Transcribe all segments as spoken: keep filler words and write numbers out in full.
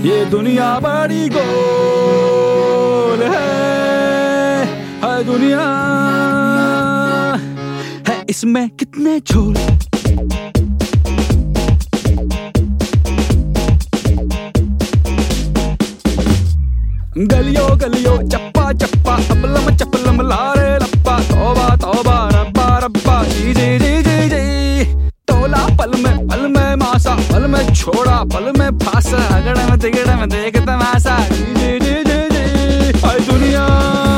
ये दुनिया बड़ी गोल है, है दुनिया है इसमें कितने झोल। गलियों गलियों चप्पा चप्पा अबलम चपलम लारे लप्पा, तौबा तौबा रब्बा रब्बा जी जी जी जी जी। तोला पल में पल में मासा, पल में छोड़ा पल में फांसा, अगड़ में तिगड़ में देख तमाशा जी जी जी जी जी। हाय दुनिया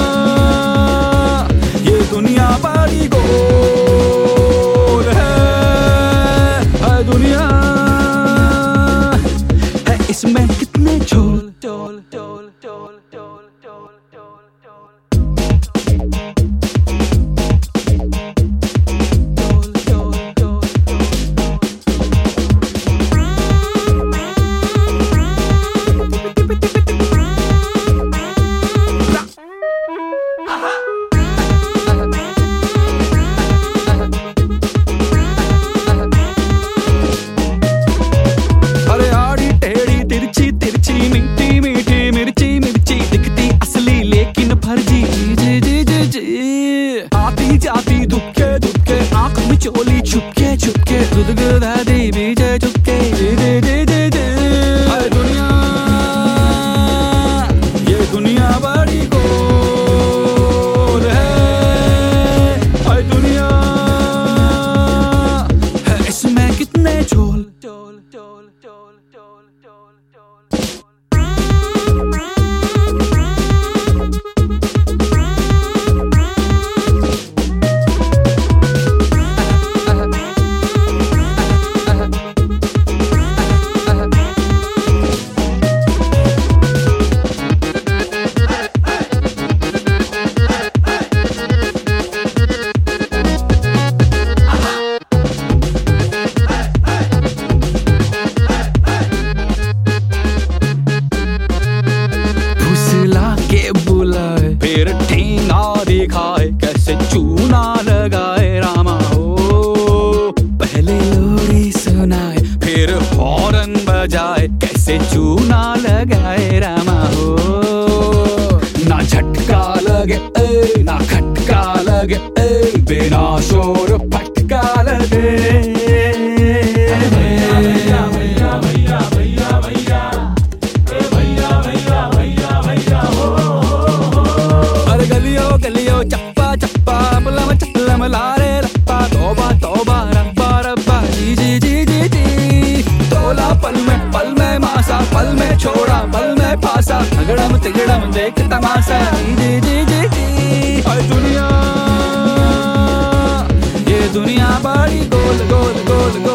ये दुनिया बड़ी गोल है, हाय दुनिया है इसमें कितने झोल। झोल झोल झोल झोल झोल झोल झोल जाती धुपके धुपके आंख में चोली छुपके छुपके गुदगुदा दी बीजे चुपके जी जी जी जी जी। हाय दुनिया ये दुनिया बड़ी गोल है, हाय दुनिया है इसमें कितने झोल। झोल झोल झोल झोल झोल झोल फिर ठेंगा दिखाए कैसे चूना लगाए रामा हो। पहले लोरी सुनाए फिर हॉर्न बजाए कैसे चूना लगाए रामा हो। ना झटका लगे ए, ना खटका लगे ए, बिना शोर फटका लगे। गलियों चप्पा चप्पा अबलम चपलम लारे लप्पा, तौबा तौबा रब्बा रब्बा जी जी जी जी जी। तोला पल में पल में मासा, पल में छोड़ा पल में फांसा, अगड़म तिगड़म देख तमाशा जी जी जी जी जी। हाय दुनिया ये दुनिया बड़ी गोल गोल गोल।